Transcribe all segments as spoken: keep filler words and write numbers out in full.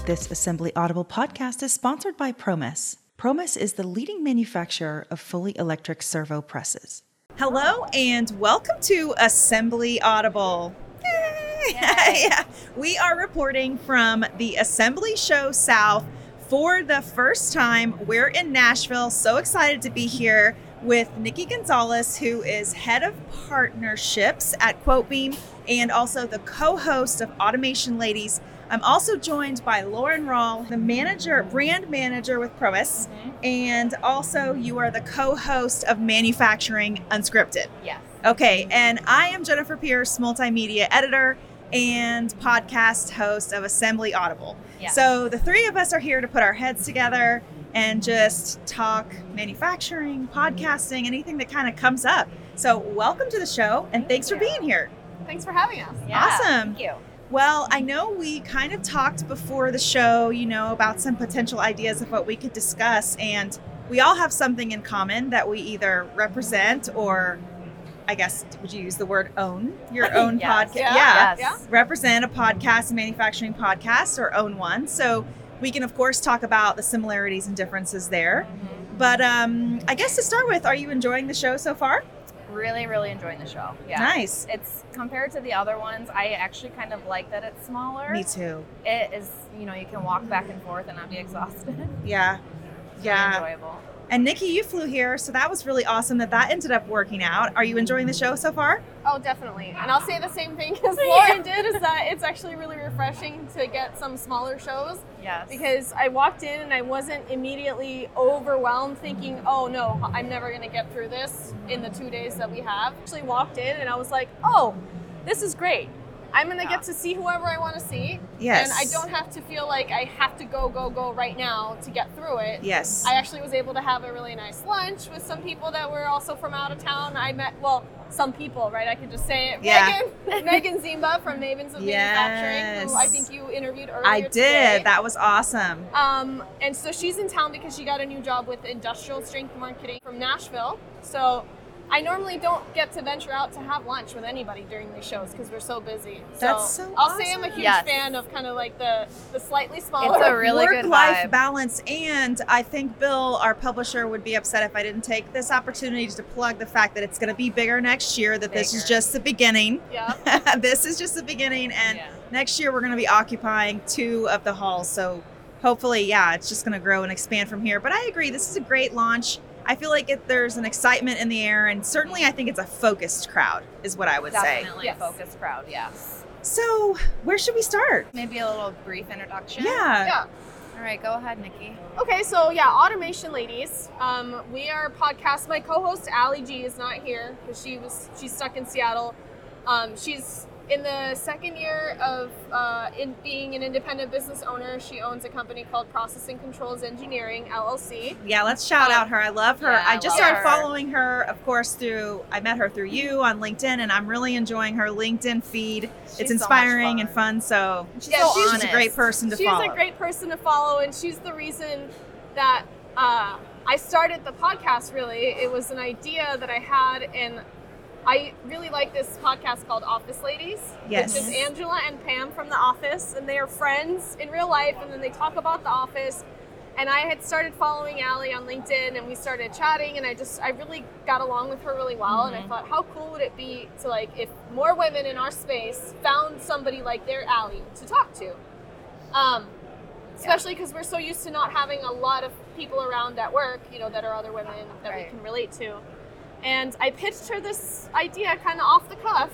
This Assembly Audible podcast is sponsored by Promus. Promus is the leading manufacturer of fully electric servo presses. Hello and welcome to Assembly Audible. Yay! Yay. Yeah. We are reporting from the Assembly Show South for the first time. We're in Nashville. So excited to be here with Nikki Gonzalez, who is head of partnerships at Quotebeam and also the co-host of Automation Ladies. I'm also joined by Lauren Rawl, the manager, brand manager with Promus, mm-hmm. and also you are the co-host of Manufacturing Unscripted. Yes. Okay, and I am Jennifer Pierce, multimedia editor and podcast host of Assembly Audible. Yes. So the three of us are here to put our heads together and just talk manufacturing, podcasting, anything that kind of comes up. So welcome to the show, and Thank thanks you. for being here. Thanks for having us. Yeah, awesome. Thank you. Well, I know we kind of talked before the show, you know, about some potential ideas of what we could discuss, and we all have something in common that we either represent or, I guess, would you use the word own your own Yes. podcast? Yeah. Yeah. Yes. Represent a podcast, a manufacturing podcast, or own one. So we can, of course, talk about the similarities and differences there. Mm-hmm. But um, I guess to start with, are you enjoying the show so far? Really, really enjoying the show. Yeah. Nice. It's compared to the other ones, I actually kind of like that it's smaller. Me too. It is, you know, you can walk back and forth and not be exhausted. Yeah. It's Yeah. really enjoyable. And Nikki, you flew here, so that was really awesome that that ended up working out. Are you enjoying the show so far? Oh, definitely. And I'll say the same thing as Lauren did, is that it's actually really refreshing to get some smaller shows. Yes. Because I walked in and I wasn't immediately overwhelmed thinking, oh no, I'm never going to get through this in the two days that we have. I actually walked in and I was like, oh, this is great. I'm going to Yeah. get to see whoever I want to see. Yes. And I don't have to feel like I have to go, go, go right now to get through it. Yes. I actually was able to have a really nice lunch with some people that were also from out of town. I met, well, some people, right? I could just say it. Yeah. Megan, Megan Zimba from Mavens of Yes. Manufacturing, who I think you interviewed earlier I did. today. That was awesome. Um, and so she's in town because she got a new job with industrial strength marketing from Nashville. So I normally don't get to venture out to have lunch with anybody during these shows because we're so busy. So That's so I'll say I'm a awesome. huge Yes. fan of kind of like the, the slightly smaller. It's a really good Work-life vibe. balance, and I think Bill, our publisher, would be upset if I didn't take this opportunity to plug the fact that it's going to be bigger next year, that this is Bigger. just the beginning. Yeah. This is just the beginning, and Yeah. next year we're going to be occupying two of the halls, so hopefully, yeah, it's just going to grow and expand from here. But I agree, this is a great launch. I feel like it, there's an excitement in the air, and certainly I think it's a focused crowd, is what I would say. Definitely Yes. a focused crowd, yes. So, where should we start? Maybe a little brief introduction. Yeah. Yeah. All right, go ahead, Nikki. Okay, so yeah, Automation Ladies. Um, we are a podcast. My co-host Allie G is not here because she was she's stuck in Seattle. Um, she's in the second year of uh, in being an independent business owner. She owns a company called Processing Controls Engineering L L C. Yeah, let's shout Um, out her. I love her. yeah, I I just love started her. following her, of course, through, I met her through you on LinkedIn, and I'm really enjoying her LinkedIn feed. She's It's so much inspiring and fun. fun, so she's, Yeah, she's- she's a great person to she's follow. a great person to follow, and she's the reason that uh, I started the podcast. Really, it was an idea that I had, and I really like this podcast called Office Ladies. Yes. Which is Angela and Pam from The Office, and they are friends in real life, and then they talk about The Office. And I had started following Allie on LinkedIn, and we started chatting, and I just, I really got along with her really well, Mm-hmm. and I thought, how cool would it be to, like, if more women in our space found somebody like their Allie to talk to? Um, especially because we're so used to not having a lot of people around at work, you know, that are other women that Right. we can relate to. And I pitched her this idea kind of off the cuff,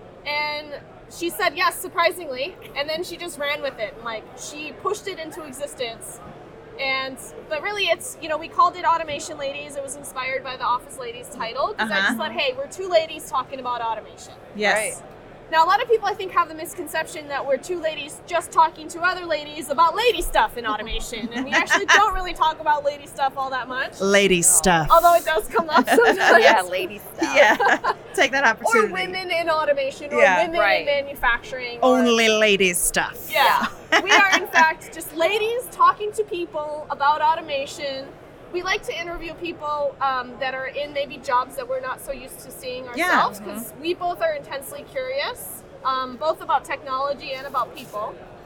and she said yes, surprisingly, and then she just ran with it. Like, she pushed it into existence. And, but really it's, you know, we called it Automation Ladies. It was inspired by the Office Ladies title, because I Uh-huh. just thought, hey, we're two ladies talking about automation. Yes. Right. Now, a lot of people, I think, have the misconception that we're two ladies just talking to other ladies about lady stuff in automation. And we actually don't really talk about lady stuff all that much, Lady stuff. although it does come up sometimes. Yeah, lady stuff. Yeah. Take that Or opportunity. women in automation, or Yeah. women Right. in manufacturing. or- Only ladies stuff. Yeah. We are, in fact, just ladies talking to people about automation. We like to interview people um, that are in maybe jobs that we're not so used to seeing Yeah. ourselves, because we both are intensely curious, um, both about technology and about people.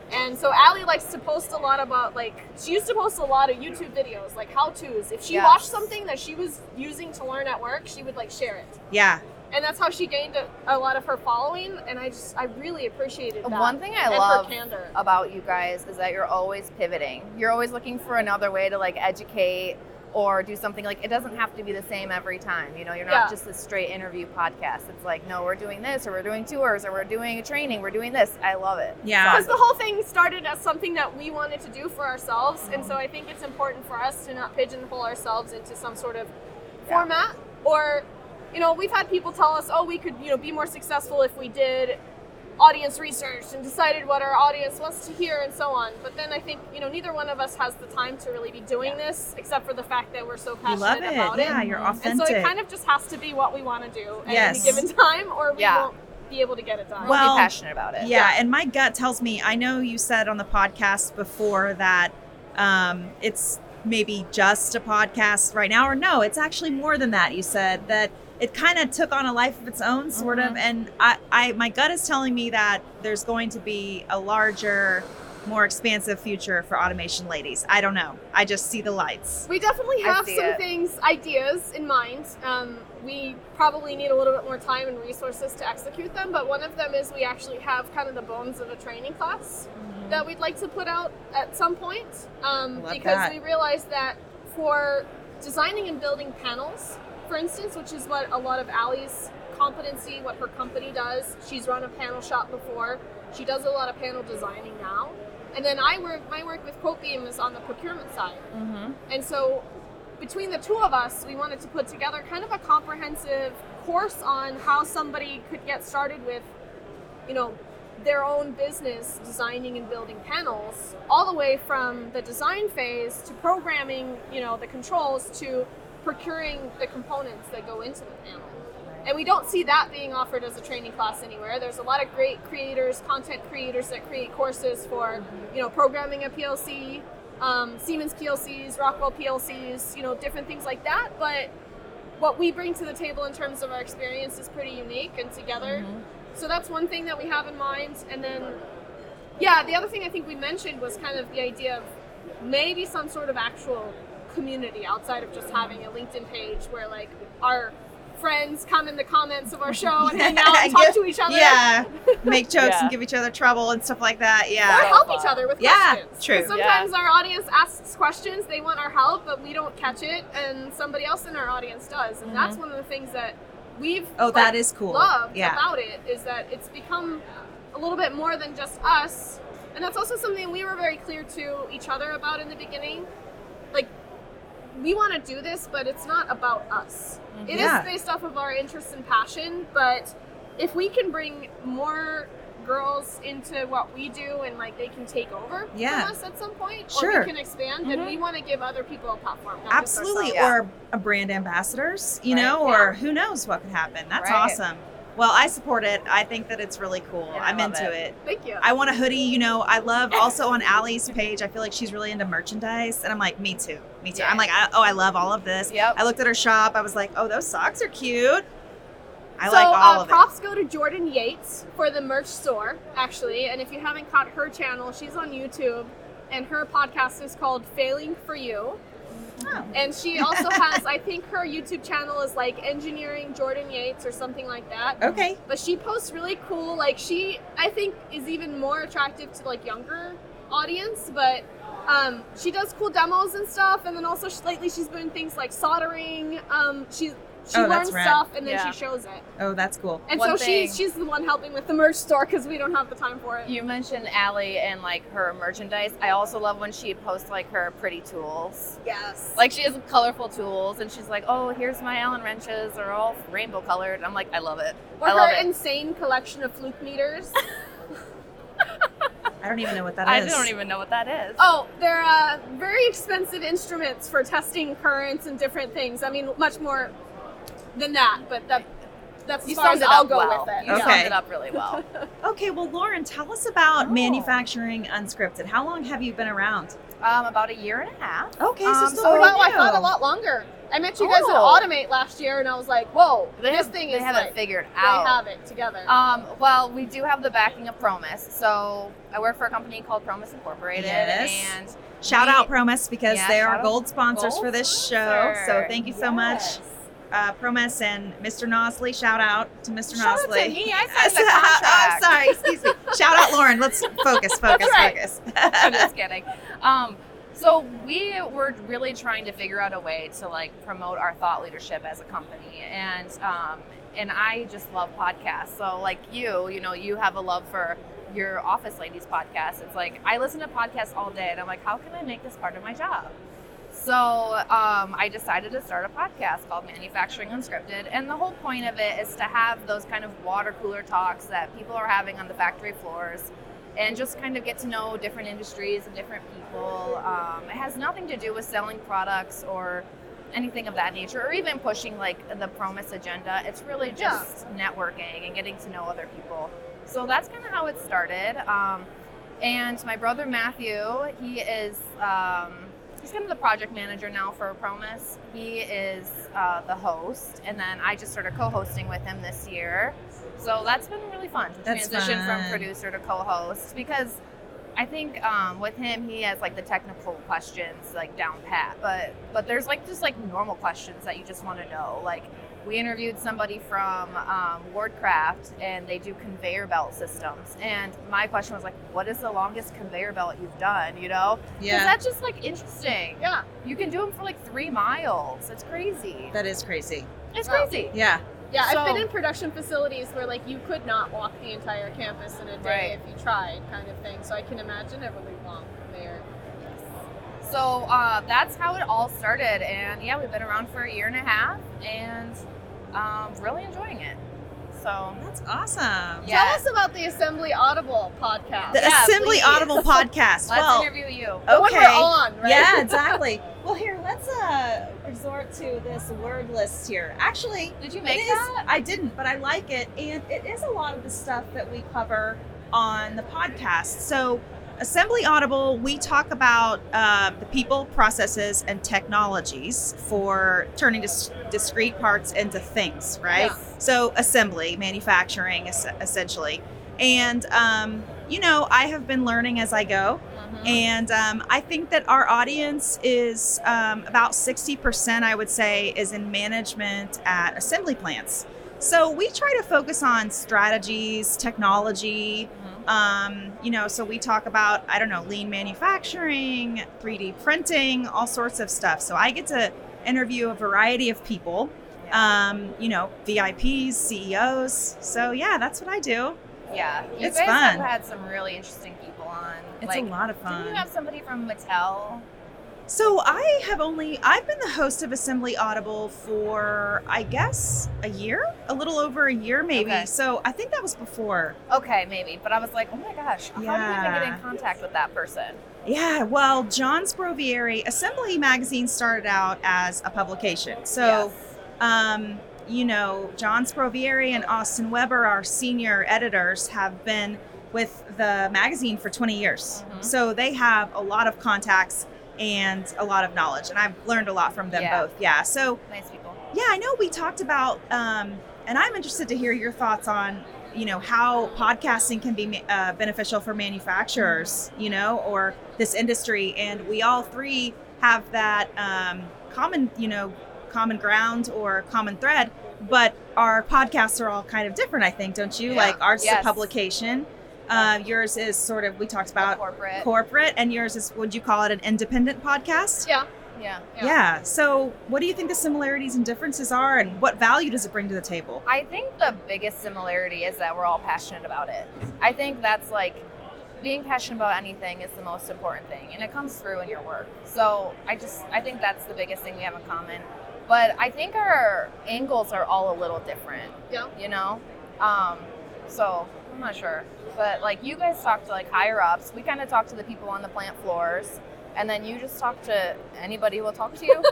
And so Allie likes to post a lot about, like, she used to post a lot of YouTube videos, like how-tos. If she Yes. watched something that she was using to learn at work, she would, like, share it. Yeah. And that's how she gained a, a lot of her following, and I just, I really appreciated that. One thing I and love her candor. about you guys is that you're always pivoting. You're always looking for another way to like educate or do something. Like, it doesn't have to be the same every time. You know, you're not Yeah. just a straight interview podcast. It's like, no, we're doing this, or we're doing tours, or we're doing a training, we're doing this. I love it. Yeah. Because the whole thing started as something that we wanted to do for ourselves, and so I think it's important for us to not pigeonhole ourselves into some sort of Yeah. format. Or, you know, we've had people tell us, oh, we could, you know, be more successful if we did audience research and decided what our audience wants to hear and so on. But then I think, you know, neither one of us has the time to really be doing this, except for the fact that we're so You passionate love it. about Yeah, it. you're And authentic. so it kind of just has to be what we want to do at Yes. any given time, or we Yeah. won't be able to get it done. We'll Well, be passionate about it. Yeah, and my gut tells me, I know you said on the podcast before that um, it's maybe just a podcast right now, or no, it's actually more than that. You said that it kind of took on a life of its own, sort Mhm. of, and I, I, my gut is telling me that there's going to be a larger, more expansive future for Automation Ladies. I don't know. I just see the lights. We definitely I have see some it. things, ideas in mind. Um, we probably need a little bit more time and resources to execute them, but one of them is we actually have kind of the bones of a training class that we'd like to put out at some point, um, Love because that. we realized that for designing and building panels, for instance, which is what a lot of Allie's competency, what her company does. She's run a panel shop before. She does a lot of panel designing now. And then I work, my work with QuoteBeam is on the procurement side. Mm-hmm. And so between the two of us, we wanted to put together kind of a comprehensive course on how somebody could get started with, you know, their own business designing and building panels, all the way from the design phase to programming, you know, the controls to procuring the components that go into the panel. And we don't see that being offered as a training class anywhere. There's a lot of great creators, content creators that create courses for, you know, programming a P L C, um, Siemens P L Cs, Rockwell P L Cs, you know, different things like that. But what we bring to the table in terms of our experience is pretty unique and together. Mhm. So that's one thing that we have in mind. And then, yeah, the other thing I think we mentioned was kind of the idea of maybe some sort of actual community outside of just having a LinkedIn page where, like, our friends come in the comments of our show and hang out and talk Give- to each other. Yeah, make jokes Yeah. and give each other trouble and stuff like that. Or Yeah. help fun. each other with Yeah, questions. true. 'Cause sometimes our audience asks questions, they want our help, but we don't catch it, and somebody else in our audience does. And that's one of the things that we've Oh, like, that is cool. loved Yeah. about it, is that it's become a little bit more than just us. And that's also something we were very clear to each other about in the beginning. Like, we want to do this, but it's not about us. It is Yeah. based off of our interest and passion, but if we can bring more girls into what we do and, like, they can take over Yeah. from us at some point, or Sure. we can expand, then Mhm. we want to give other people a platform. Not Absolutely. Just ourselves. Or a brand ambassadors, you Right. know, Yeah. or who knows what could happen. That's Right. awesome. Well, I support it. I think that it's really cool. Yeah, I I'm love into it. it. Thank you. I want a hoodie, you know. I love also on Allie's page, I feel like she's really into merchandise. And I'm like, me too. Me too. Yeah. I'm like, I, oh, I love all of this. Yep. I looked at her shop. I was like, oh, those socks are cute. I so, like all uh, of props go to Jordan Yates for the merch store, actually. And if you haven't caught her channel, she's on YouTube, and her podcast is called Failing for You. it. Oh. And she also has, I think her YouTube channel is like Engineering Jordan Yates or something like that. Okay. But she posts really cool, like, she, I think, is even more attractive to, like, younger audience, but um, she does cool demos and stuff. And then also she, lately she's doing things like soldering. Um, she she Oh, that's learns rad. stuff and then Yeah. she shows it. Oh, that's cool. And One so thing- she's she's the one helping with the merch store because we don't have the time for it. You mentioned Allie and like her merchandise. I also love when she posts like her pretty tools. Yes. Like she has colorful tools and she's like, oh, here's my Allen wrenches. They're all rainbow colored. And I'm like, I love it. or I love her it. insane collection of fluke meters. I don't even know what that I is. don't even know what that is. Oh, they're uh, very expensive instruments for testing currents and different things. I mean, much more than that, but that that's as You far summed as it I'll up go well. with it. You Okay. summed it up really well. Okay, well, Lauren, tell us about Oh. manufacturing unscripted. How long have you been around? Um, about a year and a half. Okay, so Um, still Oh, pretty wow, I new. thought a lot longer. I met you guys at Oh. Automate last year, and I was like, whoa, They this have, thing they is haven't like, figured they out. have it together. Um, well, we do have the backing of Promise. So I work for a company called Promise Incorporated. Yes. And Shout we- out Promise because Yeah, they shout are out gold sponsors Gold for this show. sponsor. So thank you so much, Yes. uh, Promise and Mister Nosley. Shout out to Mister Shout out Nosley. to me. I signed the Oh, contract. sorry, excuse me. Shout out, Lauren. Let's focus, focus, That's right. focus. I'm just kidding. Um, so we were really trying to figure out a way to like promote our thought leadership as a company, and um, and I just love podcasts. So like you, you know, you have a love for your Office Ladies podcast. It's like I listen to podcasts all day, and I'm like, how can I make this part of my job? So um, I decided to start a podcast called Manufacturing Unscripted, and the whole point of it is to have those kind of water cooler talks that people are having on the factory floors, and just kind of get to know different industries and different people. Um, it has nothing to do with selling products or anything of that nature, or even pushing like the Promise agenda. It's really just networking and getting to know other people. So that's kind of how it started. Um, and my brother Matthew, he is um, he's kind of the project manager now for Promise. He is uh, the host, and then I just started co-hosting with him this year. So that's been really fun to That's transition fun. from producer to co-host, because I think um, with him, he has like the technical questions like down pat, but but there's like just like normal questions that you just want to know. Like we interviewed somebody from um, Wardcraft, and they do conveyor belt systems, and my question was like, what is the longest conveyor belt you've done? You know, because Yeah, that's just like interesting. yeah. You can do them for like three miles. It's crazy. that is crazy. It's Wow. crazy. Yeah, Yeah, I've So- been in production facilities where like you could not walk the entire campus in a day Right. if you tried, kind of thing. So I can imagine a really long conveyor. So uh, that's how it all started, and yeah, we've been around for a year and a half, and um, really enjoying it. So that's awesome. Yeah. Tell us about the Assembly Audible podcast. The Yeah, Assembly please. Audible podcast. let's well, interview you. The one okay. we're on, right? Yeah, exactly. Well, here, let's uh, resort to this word list here. Actually, Did you it make is- that? I didn't, but I like it, and it is a lot of the stuff that we cover on the podcast. So, Assembly Audible, we talk about uh, the people, processes, and technologies for turning dis- discrete parts into things, right? Yeah. So, assembly, manufacturing, es- essentially. And, um, you know, I have been learning as I go. Mhm. And um, I think that our audience is um, about sixty percent, I would say, is in management at assembly plants. So we try to focus on strategies, technology, Mhm. um, you know, so we talk about, I don't know, lean manufacturing, three D printing, all sorts of stuff. So I get to interview a variety of people, Yeah. um, you know, V I Ps, C E Os. So yeah, that's what I do. Yeah, you It's guys fun. have had some really interesting people on. It's like, a lot of Didn't fun. you have somebody from Mattel? So I have only, I've been the host of Assembly Audible for, I guess, a year, a little over a year maybe. Okay. So I think that was before. Okay, maybe. But I was like, oh my gosh, how do you even get Yeah. in contact with that person? Yeah, well, John Sprovieri, Assembly Magazine started out as a publication. So, Yes. um, you know, John Sprovieri and Austin Weber, our senior editors, have been with the magazine for twenty years. Mhm. So they have a lot of contacts and a lot of knowledge. And I've learned a lot from them Yeah. both. Yeah. So, Nice people. yeah, I know we talked about, um, and I'm interested to hear your thoughts on, you know, how podcasting can be uh, beneficial for manufacturers, you know, or this industry. And we all three have that um, common, you know, common ground or common thread, but our podcasts are all kind of different, I think, don't you? Yeah. Like ours is Yes. a publication. Uh, yours is sort of, we talked about corporate. corporate, and yours is, would you call it an independent podcast? Yeah. yeah. Yeah. Yeah. So, what do you think the similarities and differences are, and what value does it bring to the table? I think the biggest similarity is that we're all passionate about it. I think that's like being passionate about anything is the most important thing, and it comes through in your work. So I just, I think that's the biggest thing we have in common. But I think our angles are all a little different, Yeah. you know? Um, so I'm not sure. But like you guys talk to like higher ups, we kind of talk to the people on the plant floors, and then you just talk to anybody who will talk to you.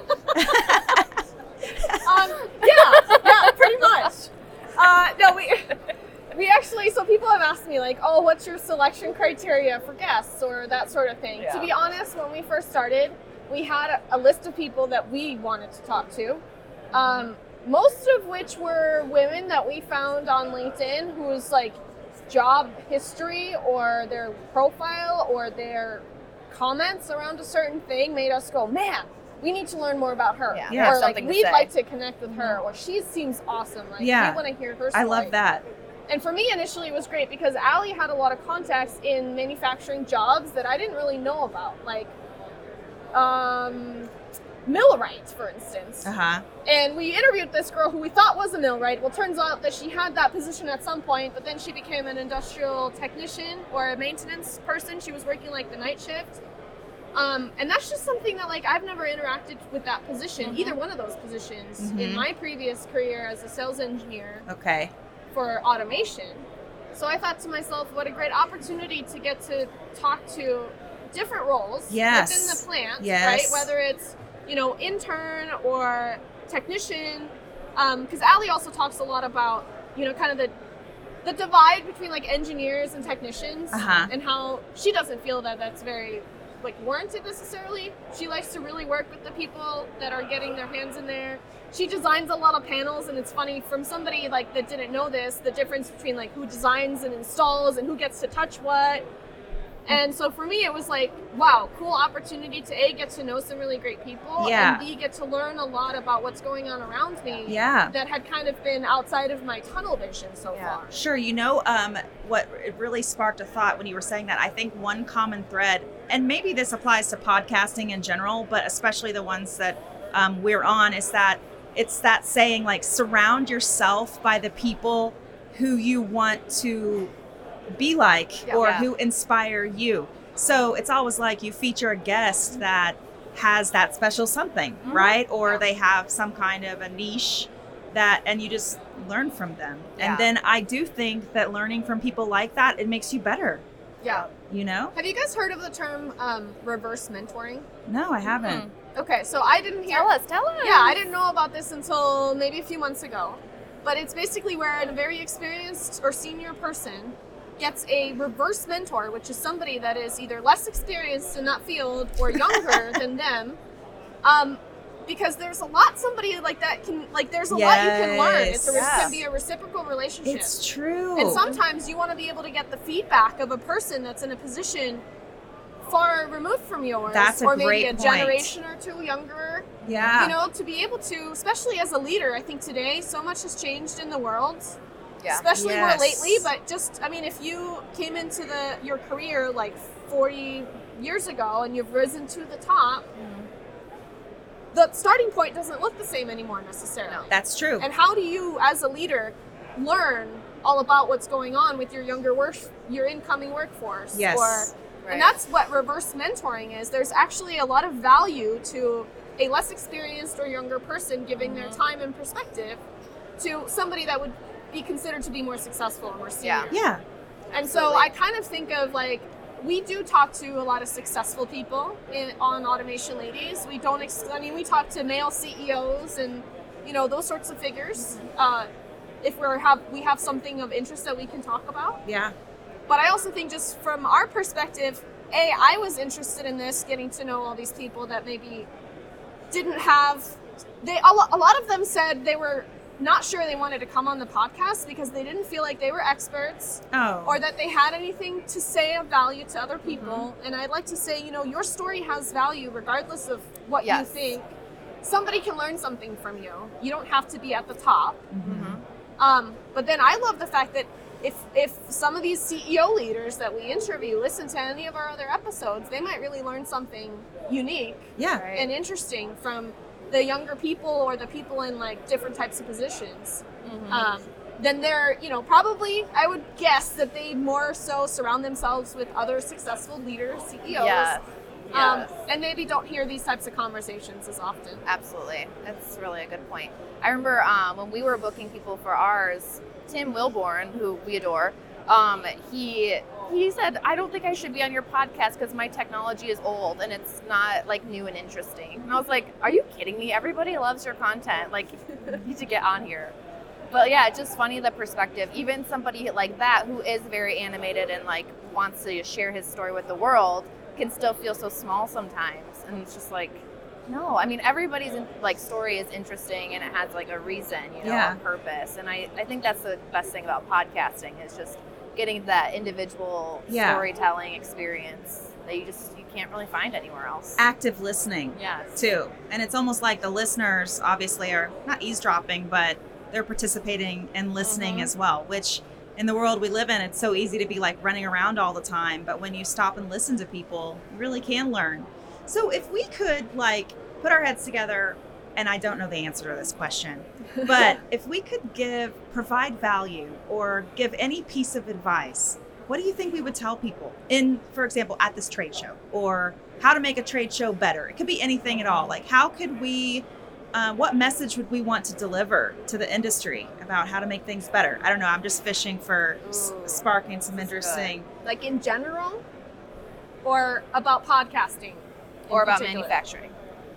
Um, yeah, yeah, pretty much. Uh, no, we we actually, so people have asked me like, oh, what's your selection criteria for guests or that sort of thing. Yeah. To be honest, when we first started, we had a, a list of people that we wanted to talk to. Um, most of which were women that we found on LinkedIn whose like job history or their profile or their comments around a certain thing made us go, man, we need to learn more about her. Yeah, Yeah. Or like, something to we'd say. like to connect with her, or she seems awesome. Like, Yeah. we want to hear her story. I love that. And for me, initially, it was great because Allie had a lot of contacts in manufacturing jobs that I didn't really know about. Like, um, millwrights, for instance. Uh-huh. And we interviewed this girl who we thought was a millwright. Well, turns out that she had that position at some point, but then she became an industrial technician or a maintenance person. She was working like the night shift. Um, and that's just something that like I've never interacted with that position, Mhm. either one of those positions Mhm. in my previous career as a sales engineer Okay. for automation. So I thought to myself, what a great opportunity to get to talk to different roles Yes. within the plant, Yes. right? Whether it's, you know, intern or technician. Because Allie also talks a lot about, you know, kind of the the divide between like engineers and technicians, Uh-huh. and how she doesn't feel that that's very like warranted necessarily. She likes to really work with the people that are getting their hands in there. She designs a lot of panels, and it's funny from somebody like that didn't know this, the difference between like who designs and installs and who gets to touch what. And so for me, it was like, wow, cool opportunity to A, get to know some really great people, Yeah. and B, get to learn a lot about what's going on around me Yeah. that had kind of been outside of my tunnel vision so Yeah. far. Sure. You know, um, what it really sparked a thought when you were saying that. I think one common thread, and maybe this applies to podcasting in general, but especially the ones that um, we're on, is that it's that saying like, surround yourself by the people who you want to be like Yeah. or Yeah. who inspire you. So it's always like you feature a guest that has that special something, Mhm. right? Or Yeah. they have some kind of a niche that, and you just learn from them. Yeah. And then I do think that learning from people like that, it makes you better, Yeah. you know? Have you guys heard of the term um, reverse mentoring? No, I haven't. Hmm. Okay, so I didn't hear. Tell us, tell us. Yeah, I didn't know about this until maybe a few months ago. But it's basically where a very experienced or senior person gets a reverse mentor, which is somebody that is either less experienced in that field or younger than them. Um, because there's a lot somebody like that can, like, there's a lot you can learn. It's a, Yes. It can be a reciprocal relationship. It's true. And sometimes you want to be able to get the feedback of a person that's in a position far removed from yours, That's a or maybe great a point. generation or two younger. yeah. You know, to be able to, especially as a leader, I think today so much has changed in the world, Yeah. especially Yes. more lately. But just, I mean, if you came into the your career like forty years ago and you've risen to the top, the starting point doesn't look the same anymore necessarily. No. That's true. And how do you, as a leader, learn all about what's going on with your younger work, your incoming workforce? Yes. Or, Right. And that's what reverse mentoring is. There's actually a lot of value to a less experienced or younger person giving their Mhm. time and perspective to somebody that would be considered to be more successful or more senior. Yeah. yeah. And so Absolutely. I kind of think of like, we do talk to a lot of successful people in, on Automation Ladies. We don't, ex- I mean, we talk to male C E Os and, you know, those sorts of figures. Uh, if we're have we have something of interest that we can talk about. Yeah. But I also think just from our perspective, A, I was interested in this, getting to know all these people that maybe didn't have, they a lo- a lot of them said they were not sure they wanted to come on the podcast because they didn't feel like they were experts Oh. or that they had anything to say of value to other people. And I'd like to say, you know, your story has value regardless of what you Yes. think. Somebody can learn something from you. You don't have to be at the top. Mhm. Um, but then I love the fact that if if some of these C E O leaders that we interview listen to any of our other episodes, they might really learn something unique Yeah. Right. and interesting from the younger people or the people in like different types of positions. Mhm. Um, then they're, you know, probably I would guess that they more so surround themselves with other successful leaders, C E Os, Yes. um, Yes. and maybe don't hear these types of conversations as often. Absolutely. That's really a good point. I remember um, when we were booking people for ours, Tim Wilborn, who we adore, um, he he said, I don't think I should be on your podcast because my technology is old and it's not like new and interesting. And I was like, are you kidding me? Everybody loves your content. Like, you need to get on here. But yeah, it's just funny the perspective. Even somebody like that who is very animated and like wants to share his story with the world can still feel so small sometimes. And it's just like, no, I mean, everybody's in, like story is interesting and it has like a reason, you know, Yeah. a purpose. And I, I think that's the best thing about podcasting is just getting that individual Yeah. storytelling experience that you just you can't really find anywhere else. Active listening. Yes. Too. And it's almost like the listeners obviously are not eavesdropping, but they're participating and listening Mhm. as well, which in the world we live in, it's so easy to be like running around all the time. But when you stop and listen to people, you really can learn. So if we could like put our heads together, and I don't know the answer to this question, but if we could give, provide value or give any piece of advice, what do you think we would tell people in, for example, at this trade show, or how to make a trade show better? It could be anything at all. Like how could we, uh, what message would we want to deliver to the industry about how to make things better? I don't know. I'm just fishing for s- Ooh, sparking some this is interesting. Like in general, or about podcasting, in Or about particular? manufacturing.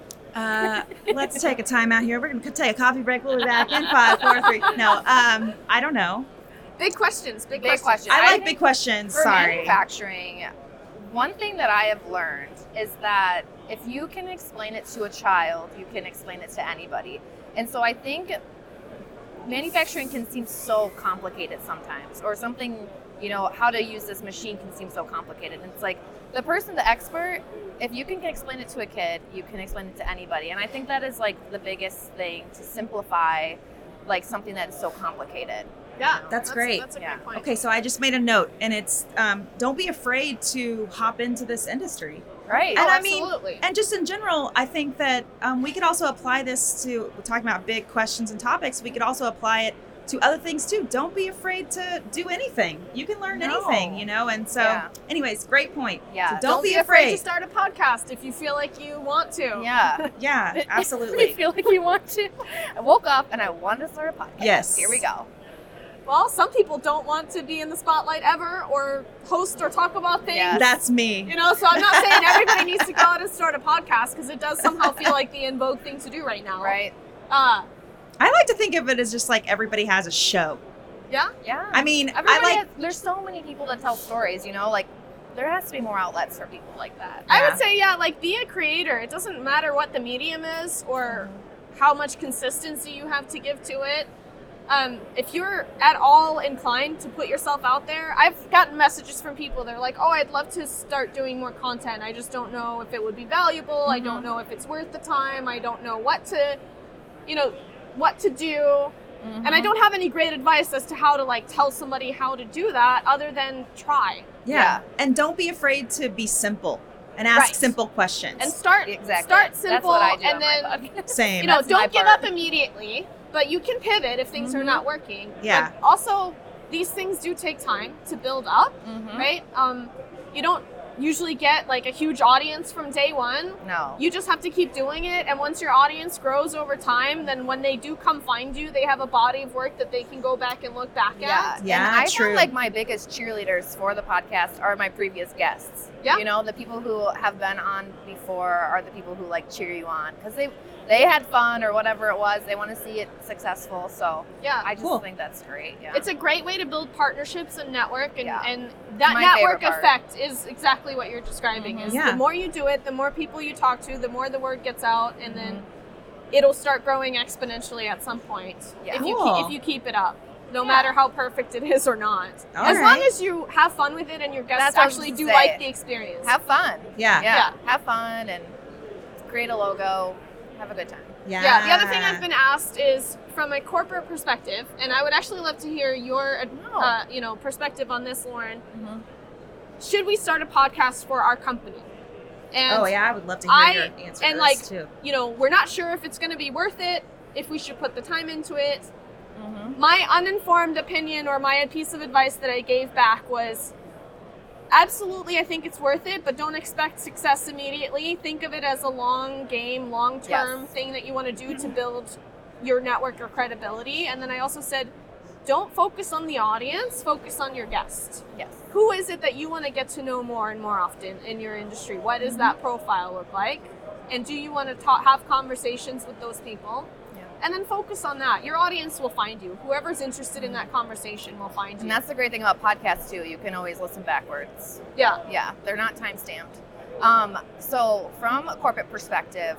Uh, let's take a time out here. We're going to take a coffee break. We'll be back in five, four, three. No, um, I don't know. Big questions. Big, Big questions. question. I I like think big questions. For Sorry. manufacturing, one thing that I have learned is that if you can explain it to a child, you can explain it to anybody. And so I think manufacturing can seem so complicated sometimes, or something, you know, how to use this machine can seem so complicated. And it's like the person, the expert, if you can explain it to a kid, you can explain it to anybody. And I think that is like the biggest thing to simplify like something that is so complicated. Yeah, That's great. That's a Yeah. great point. Okay, so I just made a note, and it's um, don't be afraid to hop into this industry. Right. And Oh, I mean, absolutely. and just in general, I think that um, we could also apply this to, we're talking about big questions and topics, we could also apply it to other things too. Don't be afraid to do anything. You can learn No. anything, you know? And so, Yeah. anyways, great point. Yeah. So don't, Don't be, be afraid. afraid to start a podcast if you feel like you want to. Yeah. Yeah, You absolutely. feel like you want to. I woke up and I wanted to start a podcast. Yes. Here we go. Well, some people don't want to be in the spotlight ever or host or talk about things. Yes. That's me. You know, so I'm not saying everybody needs to go out and start a podcast because it does somehow feel like the in vogue thing to do right now. Right. Uh, I like to think of it as just like everybody has a show. yeah. Yeah. I mean, Everybody I like, has, there's so many people that tell stories, you know, like there has to be more outlets for people like that. I Yeah. would say, yeah, like be a creator. It doesn't matter what the medium is or how much consistency you have to give to it. Um, if you're at all inclined to put yourself out there, I've gotten messages from people. They're like, oh, I'd love to start doing more content. I just don't know if it would be valuable. I don't know if it's worth the time. I don't know what to, you know, what to do. And I don't have any great advice as to how to like tell somebody how to do that other than try yeah. Yeah. And don't be afraid to be simple and ask Right. simple questions. and start Exactly. start That's simple what I do and on then my podcast. Same. you know, That's my don't give part. up immediately, but you can pivot if things are Mhm. not working. Yeah. But also, these things do take time to build up, Mhm. right? Um, you don't usually get like a huge audience from day one. No. You just have to keep doing it, and once your audience grows over time, then when they do come find you, they have a body of work that they can go back and look back Yeah. at. Yeah, and I true. feel like my biggest cheerleaders for the podcast are my previous guests. Yeah. You know, the people who have been on before are the people who like cheer you on because they they had fun or whatever it was. They want to see it successful. So Yeah. I just Cool. think that's great. Yeah. It's a great way to build partnerships and network, and, Yeah. and that My network favorite part. effect is exactly what you're describing. Mhm. Is Yeah. the more you do it, the more people you talk to, the more the word gets out, and then Mm-hmm. it'll start growing exponentially at some point Yeah. if you Cool. keep, if you keep it up, no Yeah. matter how perfect it is or not. All as right. long as you have fun with it and your guests That's what I was actually gonna do say. like the experience. have fun. Yeah. yeah. Yeah. Have fun and create a logo. Have a good time. Yeah. Yeah, the other thing I've been asked is from a corporate perspective, and I would actually love to hear your, Oh. uh, you know, perspective on this, Lauren. Mm-hmm. Should we start a podcast for our company? And Oh, yeah. I would love to hear I- your answer and, to like, this, too. you know, we're not sure if it's going to be worth it, if we should put the time into it. Mm-hmm. My uninformed opinion or my piece of advice that I gave back was absolutely, I think it's worth it, but don't expect success immediately. Think of it as a long game, long term Yes. thing that you want to do to build your network or credibility. And then I also said, don't focus on the audience, focus on your guest. Yes. Who is it that you want to get to know more and more often in your industry? What does Mm-hmm. that profile look like? And do you want to talk, have conversations with those people? Yeah. and then focus on that. Your audience will find you. Whoever's interested in that conversation will find you. And that's the great thing about podcasts too. You can always listen backwards. Yeah. Yeah, they're not time stamped. Um, so from a corporate perspective,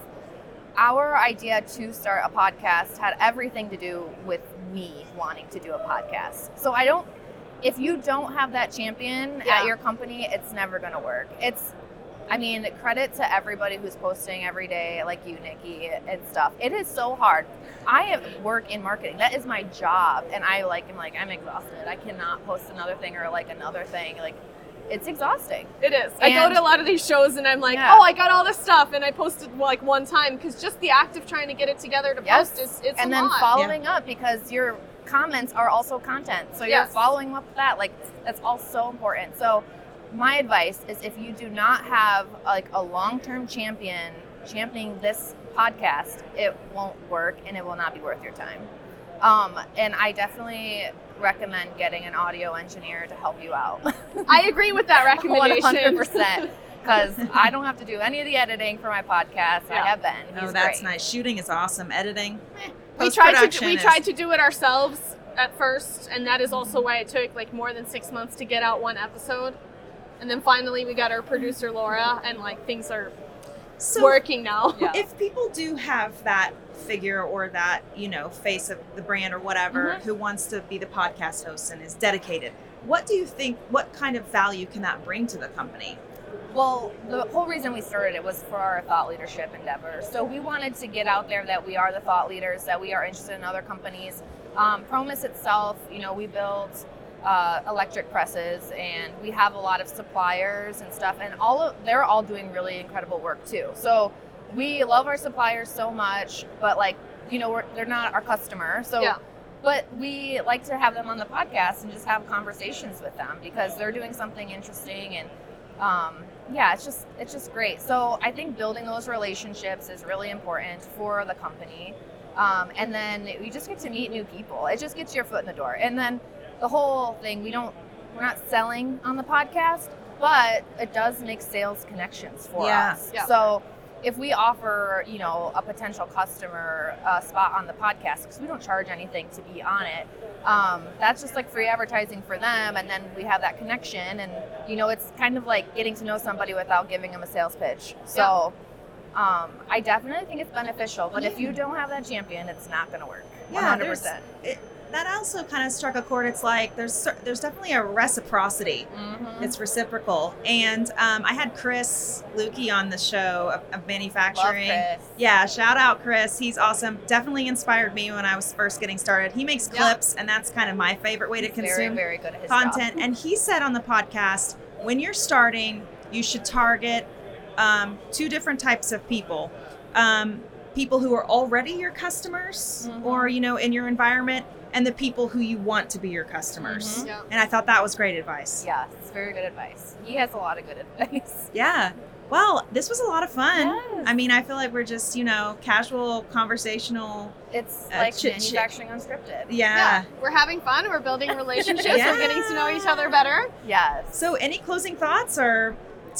our idea to start a podcast had everything to do with me wanting to do a podcast. So I don't, if you don't have that champion Yeah. at your company, it's never going to work. It's, I mean, credit to everybody who's posting every day, like you, Nikki, and stuff. It is so hard. I have work in marketing. That is my job. And I like, am like, I'm exhausted. I cannot post another thing or like another thing. Like, it's exhausting. It is. I go And- to a lot of these shows and I'm like, Yeah. oh, I got all this stuff, and I posted like one time because just the act of trying to get it together to Yes. post is it's and a then lot. following up, because your comments are also content. So you're Yes. following up with that. Like, that's all so important. So my advice is, if you do not have like a long-term champion championing this podcast, it won't work and it will not be worth your time. Um, and I definitely recommend getting an audio engineer to help you out. I agree with that recommendation. one hundred percent. Because I don't have to do any of the editing for my podcast. I Yeah. have Ben. Oh, He's that's great. nice. Shooting is awesome. Editing. we tried to Post-production we is- tried to do it ourselves at first, and that is also why it took like more than six months to get out one episode. And then finally we got our producer Laura, and like things are So working now. Yeah. if people do have that figure or that, you know, face of the brand or whatever, Mhm. who wants to be the podcast host and is dedicated, what do you think, what kind of value can that bring to the company? Well, the whole reason we started it was for our thought leadership endeavor. So we wanted to get out there that we are the thought leaders, that we are interested in other companies. Um, Promise itself, you know, we build uh, electric presses, and we have a lot of suppliers and stuff, and all of they're all doing really incredible work too. So we love our suppliers so much, but like, you know, we're, they're not our customer. So. Yeah. But we like to have them on the podcast and just have conversations with them, because they're doing something interesting, and um, yeah, it's just it's just great. So I think building those relationships is really important for the company, um, and then you just get to meet new people. It just gets your foot in the door, and then the whole thing, we don't we're not selling on the podcast, but it does make sales connections for Yeah. us. Yeah. So if we offer, you know, a potential customer a spot on the podcast, because we don't charge anything to be on it, um, that's just like free advertising for them, and then we have that connection, and you know, it's kind of like getting to know somebody without giving them a sales pitch. So um, I definitely think it's beneficial, but if you don't have that champion, it's not going to work. one hundred percent. there's- it, that also kind of struck a chord. It's like there's cer- there's definitely a reciprocity. Mm-hmm. It's reciprocal. And um, I had Chris Lukey on the show of, of Love manufacturing. Chris. Yeah, shout out Chris. He's awesome. Definitely inspired me when I was first getting started. He makes Yeah. clips, and that's kind of my favorite way to He's consume very, very good at his content. job. And he said on the podcast, when you're starting, you should target um, two different types of people. Um, people who are already your customers Mhm. or, you know, in your environment, and the people who you want to be your customers. Mhm. Yeah. And I thought that was great advice. Yes, it's very good advice. He has a lot of good advice. Yeah. Well, this was a lot of fun. Yes. I mean, I feel like we're just, you know, casual, conversational. It's Uh, like chit- chit. manufacturing unscripted. Yeah. Yeah, we're having fun. We're building relationships. Yeah. We're getting to know each other better. Yes. So, any closing thoughts? Or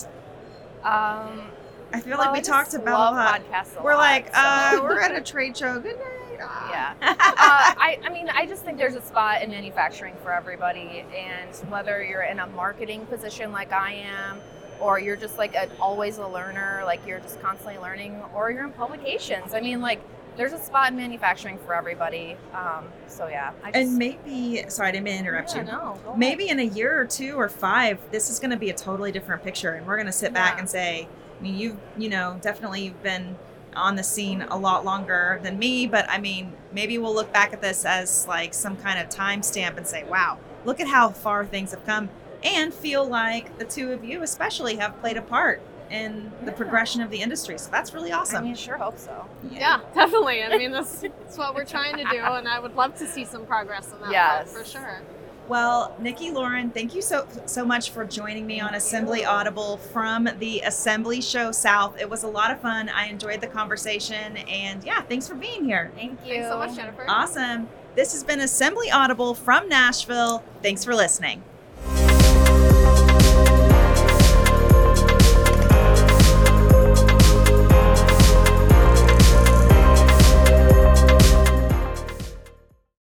Um, I feel well, like we I just talked about love a lot. podcasts a We're lot, like, so- uh, we're at a trade show. Good night. Ah. Yeah. uh, I, I mean, I just think there's a spot in manufacturing for everybody, and whether you're in a marketing position like I am, or you're just like a, always a learner, like you're just constantly learning, or you're in publications. I mean, like, there's a spot in manufacturing for everybody. Um, so yeah. I just, And maybe, sorry, I didn't mean to interrupt yeah, you. no, go Maybe in a year or two or five, this is going to be a totally different picture, and we're going to sit back Yeah. and say, I mean, you've, you know, definitely you've been on the scene a lot longer than me, but I mean, maybe we'll look back at this as like some kind of timestamp and say, wow, look at how far things have come, and feel like the two of you especially have played a part in the Yeah. progression of the industry. So that's really I awesome. mean, sure hope so. Yeah, definitely. I mean, that's, that's what we're trying to do, and I would love to see some progress on that Yes. front, for sure. Well, Nikki, Lauren, thank you so so much for joining me on Assembly Audible from the Assembly Show South. It was a lot of fun. I enjoyed the conversation, and yeah, thanks for being here. Thank you. Thanks so much, Jennifer. Awesome. This has been Assembly Audible from Nashville. Thanks for listening.